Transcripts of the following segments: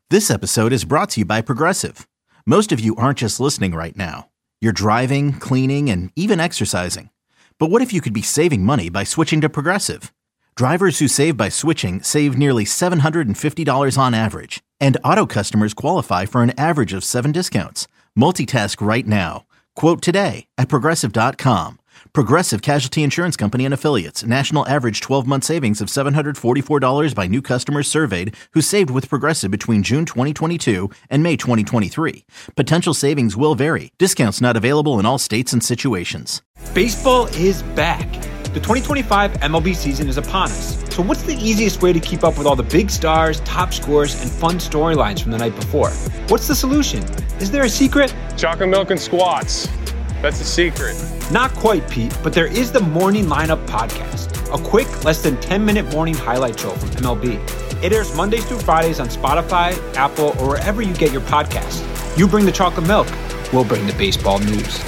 This episode is brought to you by Progressive. Most of you aren't just listening right now. You're driving, cleaning, and even exercising. But what if you could be saving money by switching to Progressive? Drivers who save by switching save nearly $750 on average. And auto customers qualify for an average of 7 discounts. Multitask right now. Quote today at Progressive.com. Progressive Casualty Insurance Company and Affiliates. National average 12-month savings of $744 by new customers surveyed who saved with Progressive between June 2022 and May 2023. Potential savings will vary. Discounts not available in all states and situations. Baseball is back. The 2025 MLB season is upon us. So what's the easiest way to keep up with all the big stars, top scores, and fun storylines from the night before? What's the solution? Is there a secret? Chocolate milk and squats. That's the secret. Not quite, Pete, but there is the Morning Lineup podcast, a quick, less than 10-minute morning highlight show from MLB. It airs Mondays through Fridays on Spotify, Apple, or wherever you get your podcasts. You bring the chocolate milk, we'll bring the baseball news.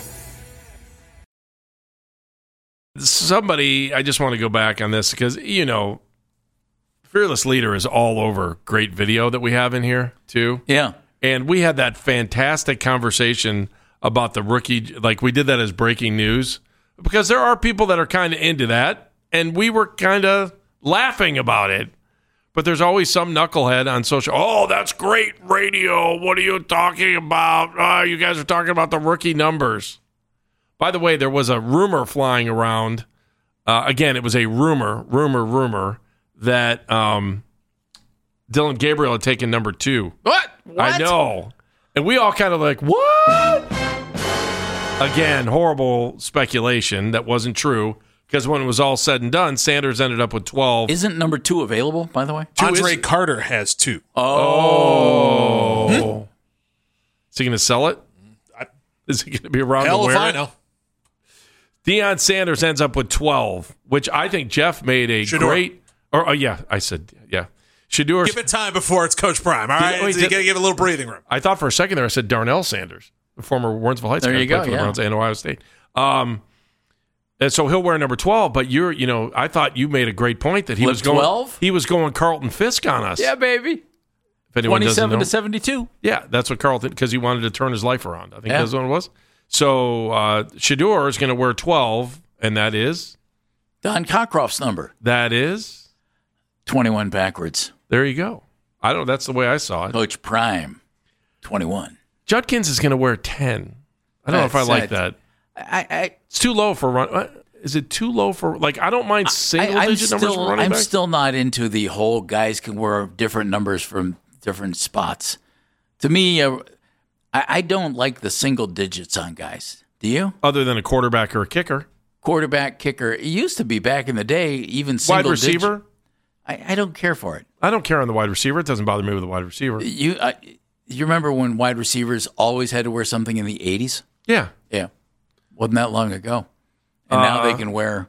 Somebody, I just want to go back on this because, you know, Fearless Leader is all over great video that we have in here, too. Yeah. And we had that fantastic conversation about the rookie, like we did that as breaking news, because there are people that are kind of into that, and we were kind of laughing about it. But there's always some knucklehead on social, oh, that's great radio. What are you talking about? Oh, you guys are talking about the rookie numbers. By the way, there was a rumor flying around. Again, it was a rumor that Dylan Gabriel had taken number 2. What? I know. And we all kind of like, what? Again, horrible speculation that wasn't true because when it was all said and done, Sanders ended up with 12. Isn't number 2 available, by the way? Andre Carter has 2. Oh. Is he going to sell it? Is he going to be around to wear it? Hell if I know. Deion Sanders ends up with 12, which I think Jeff made a great... I said, yeah. Shedeur. Give it time before it's Coach Prime, all right? So you got to give it a little breathing room. I thought for a second there I said Darnell Sanders, the former Warrensville Heights guy. There you go, for the Browns and Ohio State. And so he'll wear number 12, but I thought you made a great point that he was going 12? He was going Carlton Fisk on us. Yeah, baby. If anyone 27 doesn't know. to 72. Yeah, that's what Carlton, because he wanted to turn his life around. I think that's what it was. So Shedeur is going to wear 12, and that is? Don Cockcroft's number. That is? 21 backwards. There you go. I don't. That's the way I saw it. Coach Prime, 21. Judkins is going to wear 10. I don't know if I like that. It's too low for run. Is it too low for, like, I don't mind single-digit numbers for running back. I'm still not into the whole guys can wear different numbers from different spots. To me, I don't like the single digits on guys. Do you? Other than a quarterback or a kicker. Quarterback, kicker. It used to be back in the day, even single wide receiver? I don't care for it. I don't care on the wide receiver. It doesn't bother me with the wide receiver. You remember when wide receivers always had to wear something in the 80s? Yeah. Yeah. Wasn't that long ago. And now they can wear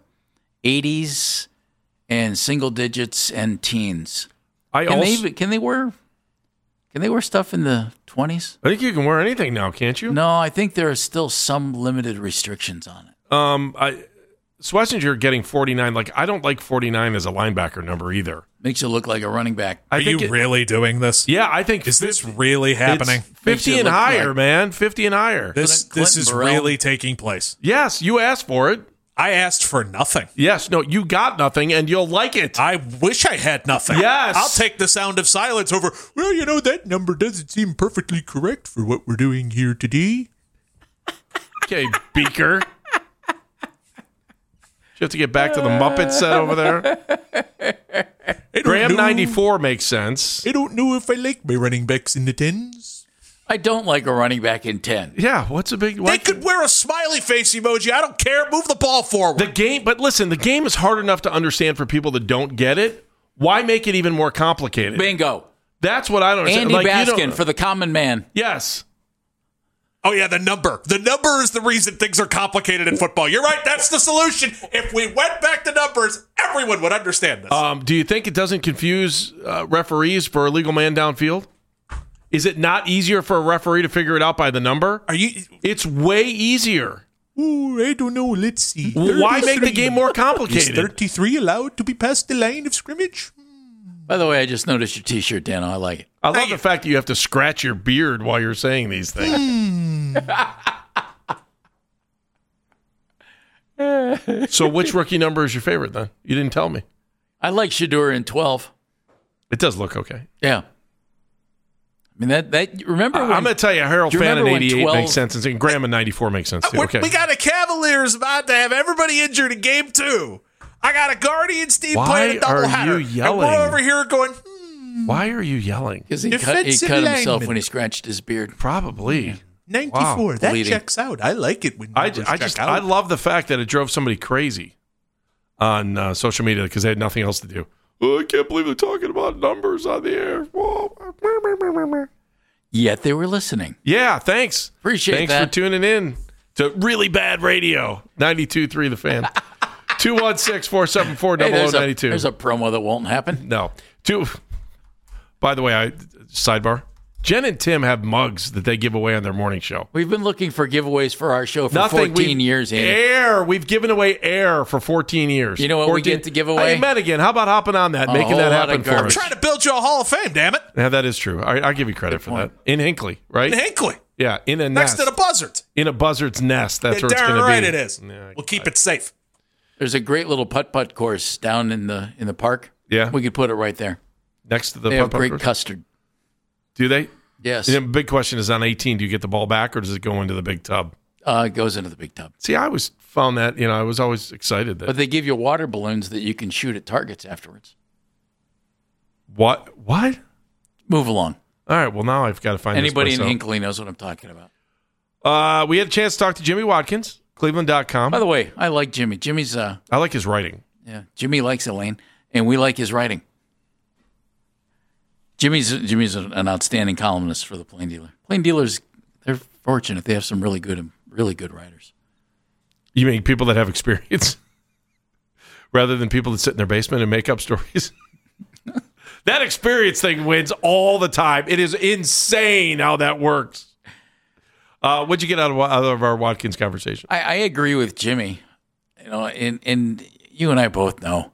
80s and single digits and teens. Can they wear stuff in the 20s? I think you can wear anything now, can't you? No, I think there are still some limited restrictions on it. Schlesinger getting 49, like, I don't like 49 as a linebacker number either. Makes you look like a running back. Are you really doing this? Yeah, I think. Is this really happening? 50 and higher, man. 50 and higher. This is really taking place. Yes, you asked for it. I asked for nothing. Yes, no, you got nothing, and you'll like it. I wish I had nothing. Yes. I'll take the sound of silence over, well, that number doesn't seem perfectly correct for what we're doing here today. Okay, Beaker. You have to get back to the Muppet set over there. Graham 94 makes sense. I don't know if I like my running backs in the 10s. I don't like a running back in 10. Yeah, what's a big... They could wear a smiley face emoji. I don't care. Move the ball forward. But listen, the game is hard enough to understand for people that don't get it. Why make it even more complicated? Bingo. That's what I don't understand. Andy Baskin for the common man. Yes. Oh, yeah, the number. The number is the reason things are complicated in football. You're right. That's the solution. If we went back to numbers, everyone would understand this. Do you think it doesn't confuse referees for a legal man downfield? Is it not easier for a referee to figure it out by the number? It's way easier. Ooh, I don't know. Let's see. Why make the game more complicated? Is 33 allowed to be past the line of scrimmage? By the way, I just noticed your T-shirt, Dan. I like it. I love the fact that you have to scratch your beard while you're saying these things. So which rookie number is your favorite, then? You didn't tell me. I like Shedeur in 12. It does look okay. Yeah. I mean, that remember when, I'm going to tell you, Harold fan in 88 12, makes sense, and Graham in 94 makes sense, too. Okay. We got a Cavaliers about to have everybody injured in game 2. I got a Guardians team playing a doubleheader. Why are you yelling? And we're over here going, Why are you yelling? Because he cut himself when he scratched his beard. Probably. 94. Wow. That bleeding. Checks out. I like it when I love the fact that it drove somebody crazy on social media because they had nothing else to do. Oh, I can't believe they're talking about numbers on the air. Whoa. Yet they were listening. Yeah, thanks. Appreciate that. Thanks for tuning in to Really Bad Radio, 92.3 The Fan. 216-474-0092. There's a promo that won't happen. No. By the way, sidebar. Jen and Tim have mugs that they give away on their morning show. We've been looking for giveaways for our show for 14 years. Andy. Air. We've given away air for 14 years. You know what we get to give away? Hey, Madigan, how about hopping on that, making that happen for us? I'm trying to build you a Hall of Fame, damn it. Yeah, that is true. I'll give you credit for that. In Hinckley, right? In Hinckley. Yeah, in a nest. Next to the buzzards. In a buzzard's nest. That's where it's going to be. Darn right it is. Yeah, we'll keep it safe. There's a great little putt-putt course down in the park. Yeah. We could put it right there. Next to the putt-putt course? They have great custard. Do they? Yes. The big question is on 18, do you get the ball back or does it go into the big tub? It goes into the big tub. See, I always found that, I was always excited. But they give you water balloons that you can shoot at targets afterwards. What? Move along. All right, well, now I've got to find anybody in Hinckley knows what I'm talking about. We had a chance to talk to Jimmy Watkins, Cleveland.com. By the way, I like Jimmy. Jimmy's... I like his writing. Yeah, Jimmy likes Elaine, and we like his writing. Jimmy's an outstanding columnist for the Plain Dealer. Plain Dealers, they're fortunate. They have some really good writers. You mean people that have experience rather than people that sit in their basement and make up stories? That experience thing wins all the time. It is insane how that works. What'd you get out of our Watkins conversation? I agree with Jimmy. And you and I both know.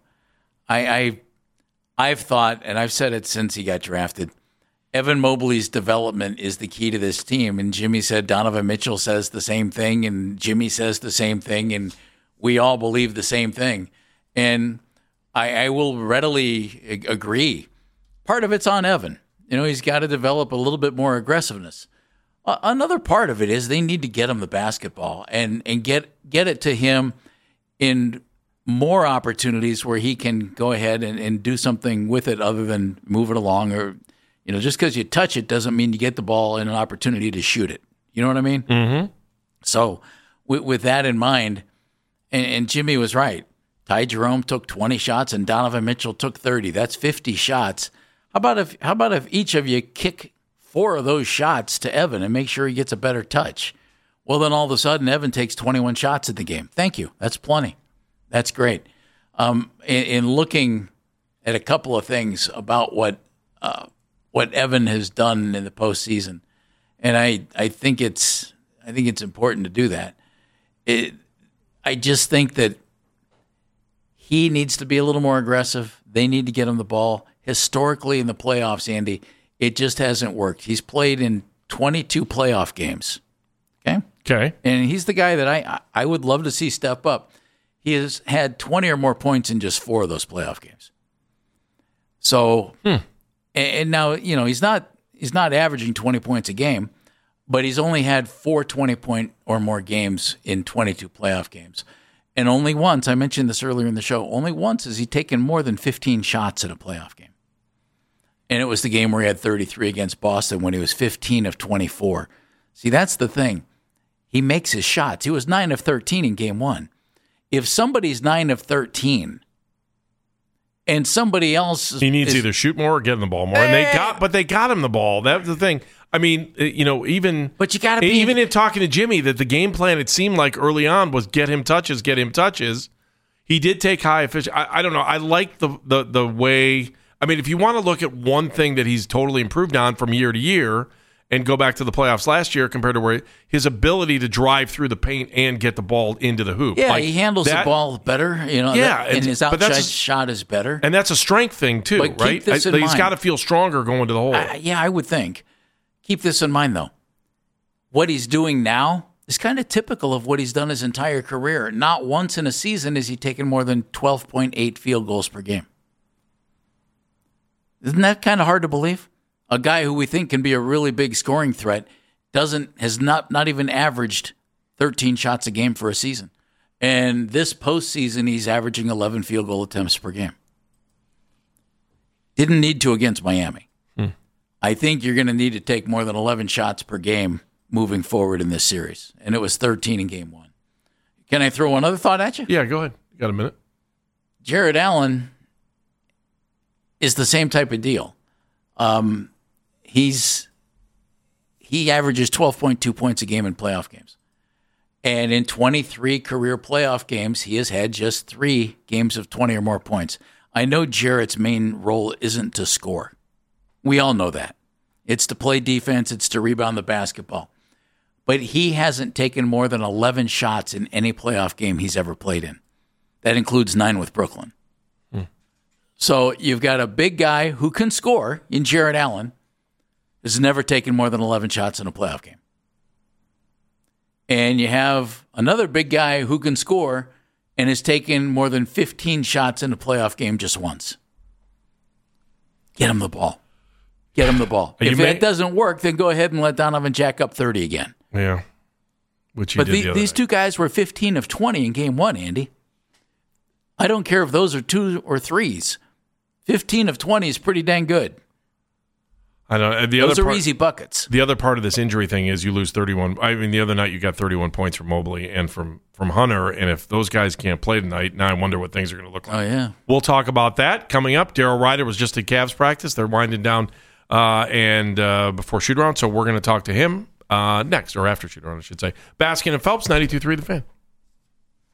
I've thought, and I've said it since he got drafted, Evan Mobley's development is the key to this team. And Jimmy said Donovan Mitchell says the same thing, and Jimmy says the same thing, and we all believe the same thing. And I will readily agree. Part of it's on Evan. He's got to develop a little bit more aggressiveness. Another part of it is they need to get him the basketball and get it to him in more opportunities where he can go ahead and do something with it other than move it along. Or, just because you touch it doesn't mean you get the ball and an opportunity to shoot it. You know what I mean? Mm-hmm. So with that in mind, and Jimmy was right. Ty Jerome took 20 shots and Donovan Mitchell took 30. That's 50 shots. How about if each of you kick 4 of those shots to Evan and make sure he gets a better touch? Well, then all of a sudden Evan takes 21 shots at the game. Thank you. That's plenty. That's great. In looking at a couple of things about what Evan has done in the postseason, and I think it's important to do that. I just think that he needs to be a little more aggressive. They need to get him the ball. Historically in the playoffs, Andy, it just hasn't worked. He's played in 22 playoff games. Okay. And he's the guy that I would love to see step up. He has had 20 or more points in just 4 of those playoff games. So, and now, he's not averaging 20 points a game, but he's only had 4 20-point or more games in 22 playoff games. And only once, I mentioned this earlier in the show, only once has he taken more than 15 shots in a playoff game. And it was the game where he had 33 against Boston when he was 15 of 24. See, that's the thing. He makes his shots. He was 9 of 13 in game 1. If somebody's 9 of 13 and somebody else... He needs either shoot more or get him the ball more. And they got him the ball. That's the thing. I mean, even... But you got to be... Even in talking to Jimmy, that the game plan, it seemed like early on, was get him touches. He did take high efficiency. I don't know. I like the way... I mean, if you want to look at one thing that he's totally improved on from year to year, and go back to the playoffs last year compared to where his ability to drive through the paint and get the ball into the hoop. Yeah, he handles the ball better. And his outside shot is better. And that's a strength thing too, but right? He's got to feel stronger going to the hole. I would think. Keep this in mind, though. What he's doing now is kind of typical of what he's done his entire career. Not once in a season has he taken more than 12.8 field goals per game. Isn't that kind of hard to believe? A guy who we think can be a really big scoring threat has not even averaged 13 shots a game for a season. And this postseason, he's averaging 11 field goal attempts per game. Didn't need to against Miami. I think you're going to need to take more than 11 shots per game moving forward in this series. And it was 13 in game 1. Can I throw another thought at you? Yeah, go ahead. You got a minute. Jared Allen is the same type of deal. He averages 12.2 points a game in playoff games. And in 23 career playoff games, he has had just 3 games of 20 or more points. I know Jarrett's main role isn't to score. We all know that. It's to play defense. It's to rebound the basketball. But he hasn't taken more than 11 shots in any playoff game he's ever played in. That includes 9 with Brooklyn. So you've got a big guy who can score in Jared Allen, who's never taken more than 11 shots in a playoff game. And you have another big guy who can score and has taken more than 15 shots in a playoff game just once. Get him the ball. Get him the ball. If that doesn't work, then go ahead and let Donovan jack up 30 again. Yeah. These two guys were 15 of 20 in game 1, Andy. I don't care if those are 2 or 3s. 15 of 20 is pretty dang good. I know. Those are easy buckets. The other part of this injury thing is you lose 31. I mean, the other night you got 31 points from Mobley and from Hunter, and if those guys can't play tonight, now I wonder what things are going to look like. Oh, yeah. We'll talk about that coming up. Daryl Ryder was just at Cavs practice. They're winding down before shoot-around, so we're going to talk to him next, or after shoot-around, I should say. Baskin and Phelps, 92.3 The Fan.